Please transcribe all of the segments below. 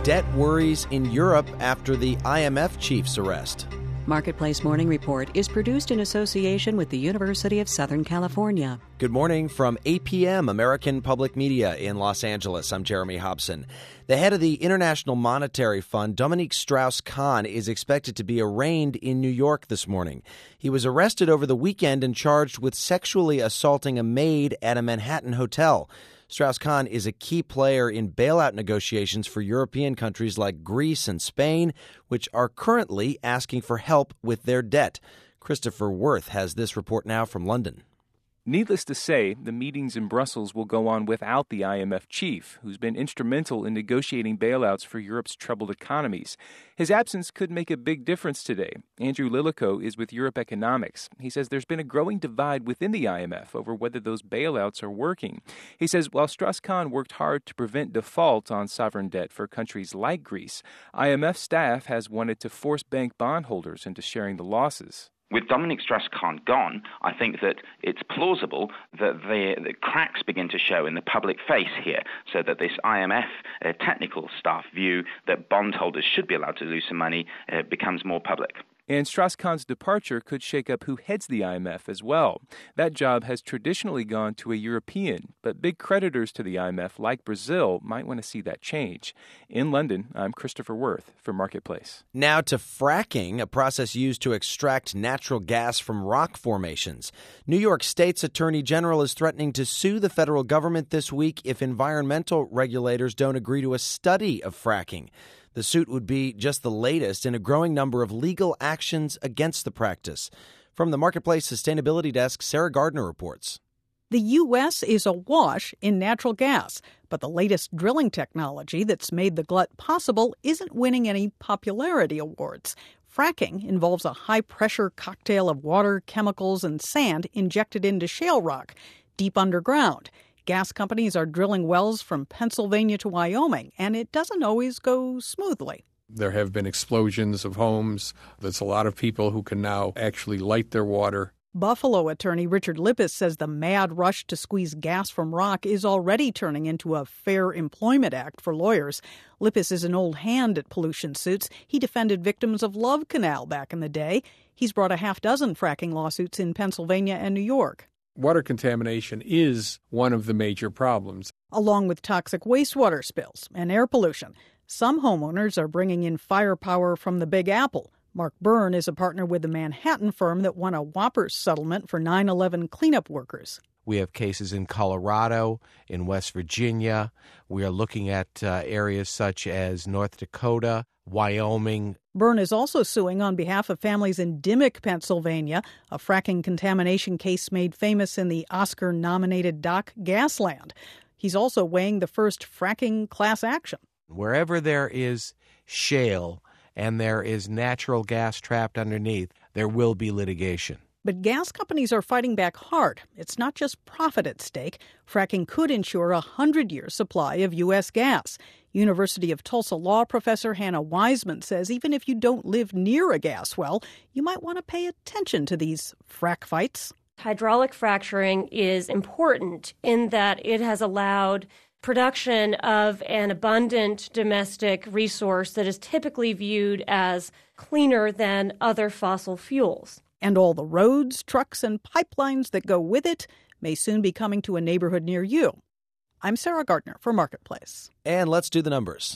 debt worries in Europe after the IMF chief's arrest. Marketplace Morning Report is produced in association with the University of Southern California. Good morning from APM, American Public Media in Los Angeles. I'm Jeremy Hobson. The head of the International Monetary Fund, Dominique Strauss-Kahn, is expected to be arraigned in New York this morning. He was arrested over the weekend and charged with sexually assaulting a maid at a Manhattan hotel. Strauss-Kahn is a key player in bailout negotiations for European countries like Greece and Spain, which are currently asking for help with their debt. Christopher Worth has this report now from London. Needless to say, the meetings in Brussels will go on without the IMF chief, who's been instrumental in negotiating bailouts for Europe's troubled economies. His absence could make a big difference today. Andrew Lilico is with Europe Economics. He says there's been a growing divide within the IMF over whether those bailouts are working. He says while Strauss-Kahn worked hard to prevent default on sovereign debt for countries like Greece, IMF staff has wanted to force bank bondholders into sharing the losses. With Dominique Strauss-Kahn gone, I think that it's plausible that the cracks begin to show in the public face here, so that this IMF technical staff view that bondholders should be allowed to lose some money becomes more public. And Strauss-Kahn's departure could shake up who heads the IMF as well. That job has traditionally gone to a European, but big creditors to the IMF, like Brazil, might want to see that change. In London, I'm Christopher Worth for Marketplace. Now to fracking, a process used to extract natural gas from rock formations. New York State's Attorney General is threatening to sue the federal government this week if environmental regulators don't agree to a study of fracking. The suit would be just the latest in a growing number of legal actions against the practice. From the Marketplace Sustainability Desk, Sarah Gardner reports. The U.S. is awash in natural gas, but the latest drilling technology that's made the glut possible isn't winning any popularity awards. Fracking involves a high-pressure cocktail of water, chemicals, and sand injected into shale rock deep underground. Gas companies are drilling wells from Pennsylvania to Wyoming, and it doesn't always go smoothly. There have been explosions of homes. There's a lot of people who can now actually light their water. Buffalo attorney Richard Lippis says the mad rush to squeeze gas from rock is already turning into a Fair Employment Act for lawyers. Lippis is an old hand at pollution suits. He defended victims of Love Canal back in the day. He's brought a half dozen fracking lawsuits in Pennsylvania and New York. Water contamination is one of the major problems. Along with toxic wastewater spills and air pollution, some homeowners are bringing in firepower from the Big Apple. Mark Byrne is a partner with the Manhattan firm that won a whopper settlement for 9/11 cleanup workers. We have cases in Colorado, in West Virginia. We are looking at areas such as North Dakota, Wyoming. Byrne is also suing on behalf of families in Dimock, Pennsylvania, a fracking contamination case made famous in the Oscar-nominated doc Gasland. He's also weighing the first fracking class action. Wherever there is shale and there is natural gas trapped underneath, there will be litigation. But gas companies are fighting back hard. It's not just profit at stake. Fracking could ensure a 100-year supply of U.S. gas. University of Tulsa law professor Hannah Wiseman says even if you don't live near a gas well, you might want to pay attention to these frack fights. Hydraulic fracturing is important in that it has allowed production of an abundant domestic resource that is typically viewed as cleaner than other fossil fuels. And all the roads, trucks, and pipelines that go with it may soon be coming to a neighborhood near you. I'm Sarah Gardner for Marketplace. And let's do the numbers.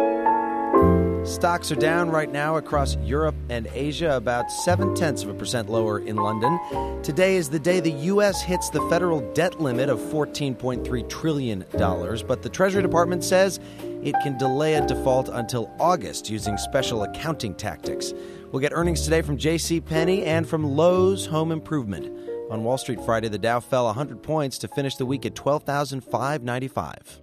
Stocks are down right now across Europe and Asia, about 0.7% lower in London. Today is the day the U.S. hits the federal debt limit of $14.3 trillion, but the Treasury Department says it can delay a default until August using special accounting tactics. We'll get earnings today from JCPenney and from Lowe's Home Improvement. On Wall Street Friday, the Dow fell 100 points to finish the week at 12,595.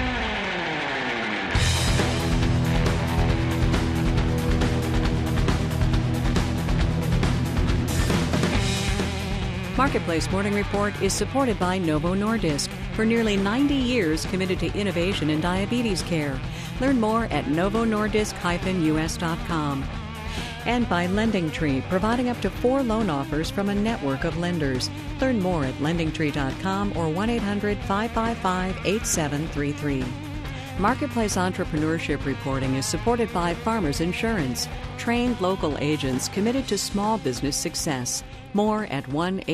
Marketplace Morning Report is supported by Novo Nordisk. For nearly 90 years, committed to innovation in diabetes care. Learn more at novonordisk-us.com. And by LendingTree, providing up to 4 loan offers from a network of lenders. Learn more at lendingtree.com or 1-800-555-8733. Marketplace entrepreneurship reporting is supported by Farmers Insurance, trained local agents committed to small business success. More at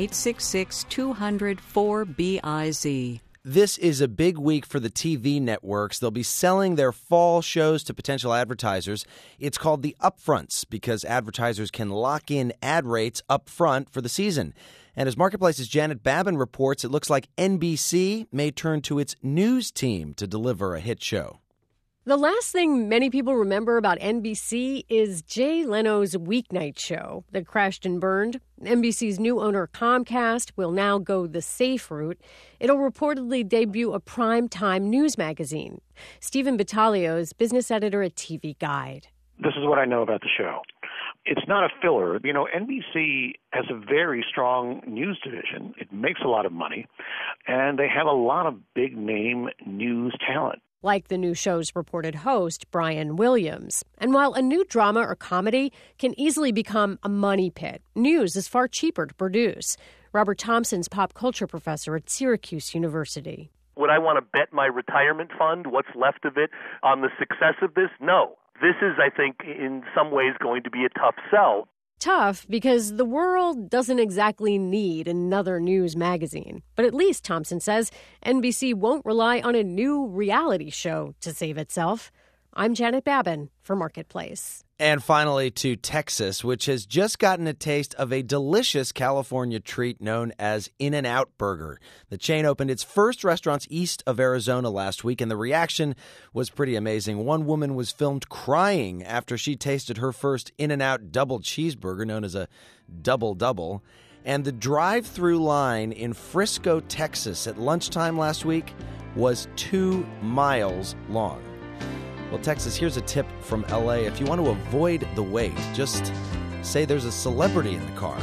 1-866-200-4BIZ. This is a big week for the TV networks. They'll be selling their fall shows to potential advertisers. It's called the upfronts because advertisers can lock in ad rates up front for the season. And as Marketplace's Janet Babin reports, it looks like NBC may turn to its news team to deliver a hit show. The last thing many people remember about NBC is Jay Leno's weeknight show that crashed and burned. NBC's new owner, Comcast, will now go the safe route. It'll reportedly debut a primetime news magazine. Stephen Battaglio is business editor at TV Guide. This is what I know about the show. It's not a filler. You know, NBC has a very strong news division. It makes a lot of money, and they have a lot of big-name news talent. Like the new show's reported host, Brian Williams. And while a new drama or comedy can easily become a money pit, news is far cheaper to produce. Robert Thompson's pop culture professor at Syracuse University. Would I want to bet my retirement fund, what's left of it, on the success of this? No. This is, I think, in some ways going to be a tough sell. Tough because the world doesn't exactly need another news magazine. But at least, Thompson says, NBC won't rely on a new reality show to save itself. I'm Janet Babin for Marketplace. And finally to Texas, which has just gotten a taste of a delicious California treat known as In-N-Out Burger. The chain opened its first restaurants east of Arizona last week, and the reaction was pretty amazing. One woman was filmed crying after she tasted her first In-N-Out double cheeseburger, known as a double-double. And the drive-through line in Frisco, Texas at lunchtime last week was 2 miles long. Well, Texas, here's a tip from L.A. If you want to avoid the wait, just say there's a celebrity in the car.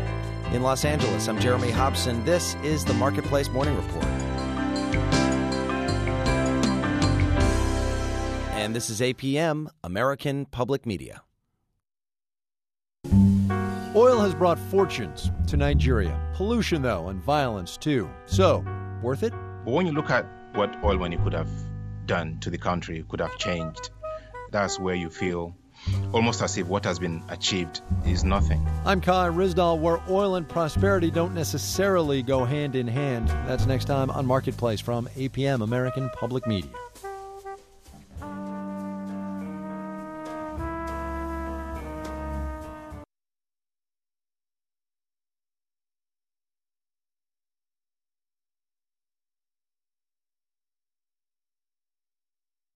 In Los Angeles, I'm Jeremy Hobson. This is the Marketplace Morning Report. And this is APM, American Public Media. Oil has brought fortunes to Nigeria. Pollution, though, and violence, too. So, worth it? But when you look at what oil money could have done to the country, could have changed, that's where you feel almost as if what has been achieved is nothing. I'm Kai Rizdal, where oil and prosperity don't necessarily go hand in hand. That's next time on Marketplace from APM, American Public Media.